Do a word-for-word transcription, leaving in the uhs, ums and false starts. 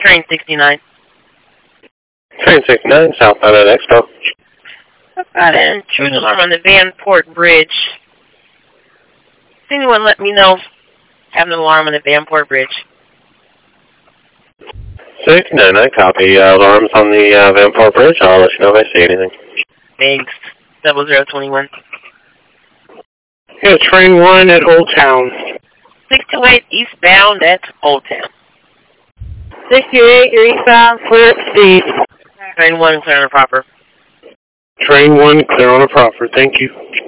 Train sixty-nine. Train sixty-nine, southbound at Expo. Got an intrusion alarm on the Vanport Bridge. Does anyone let me know? Have an alarm on the Vanport Bridge. sixty-nine, I copy. Uh, alarms on the uh, Vanport Bridge. I'll let you know if I see anything. Thanks. Double zero twenty-one. Yeah, train one at Old Town. six two eight eastbound at Old Town. six two eight, you're eastbound, clear at speed. Train one, clear on a proper. Train one, clear on a proper. Thank you.